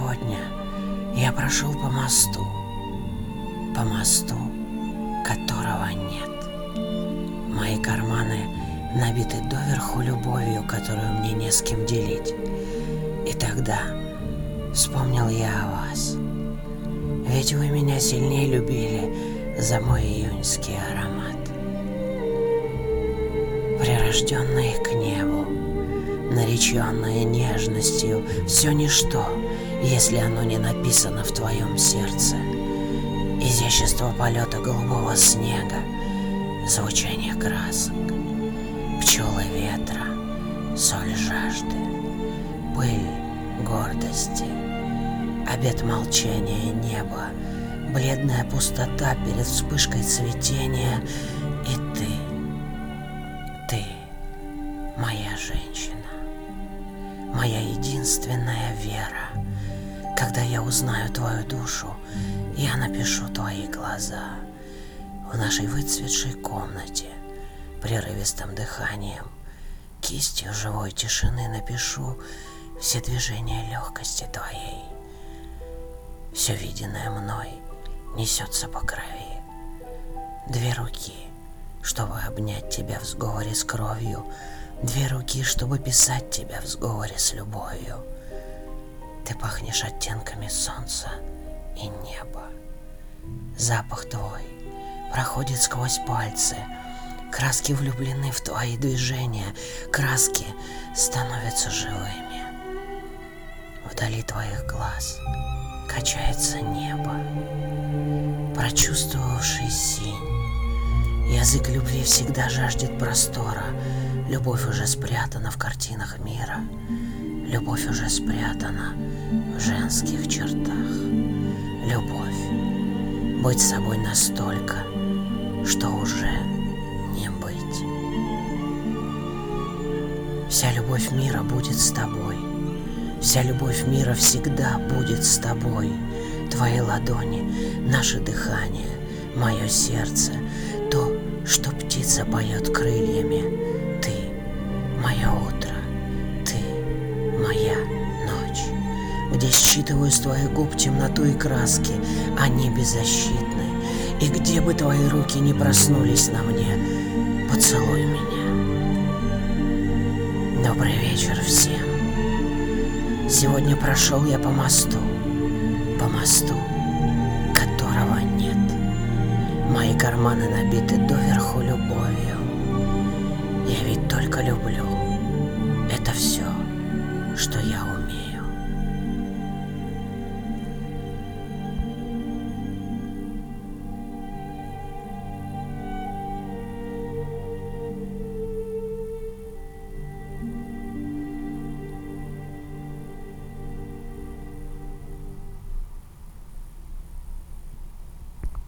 Сегодня я прошел по мосту, которого нет. Мои карманы набиты доверху любовью, которую мне не с кем делить. И тогда вспомнил я о вас. Ведь вы меня сильнее любили за мой июньский аромат. Прирожденные к небу, нареченные нежностью, все ничто, если оно не написано в твоем сердце. Изящество полета голубого снега, звучание красок, пчелы ветра, соль жажды, пыль гордости, обет молчания неба, бледная пустота перед вспышкой цветения, и ты, моя женщина, моя единственная вера. Когда я узнаю твою душу, я напишу твои глаза в нашей выцветшей комнате, прерывистым дыханием, кистью живой тишины напишу все движения легкости твоей. Все виденное мной несется по крови. Две руки, чтобы обнять тебя в сговоре с кровью, две руки, чтобы писать тебя в сговоре с любовью. Ты пахнешь оттенками солнца и неба. Запах твой проходит сквозь пальцы. Краски влюблены в твои движения, краски становятся живыми. Вдали твоих глаз качается небо, прочувствовавший синь. Язык любви всегда жаждет простора. Любовь уже спрятана в картинах мира. Любовь уже спрятана в женских чертах. Любовь — быть собой настолько, что уже не быть. Вся любовь мира будет с тобой. Вся любовь мира всегда будет с тобой. Твои ладони, наше дыхание, мое сердце, то, что птица поет крыльями. Ты — мое утро, ты — моя ночь, где считываю с твоих губ темноту и краски, они беззащитны. И где бы твои руки не проснулись на мне, поцелуй меня. Добрый вечер всем. Сегодня прошел я по мосту, которого нет. Мои карманы набиты доверху любовью. Я ведь только люблю. Это все, что я умею.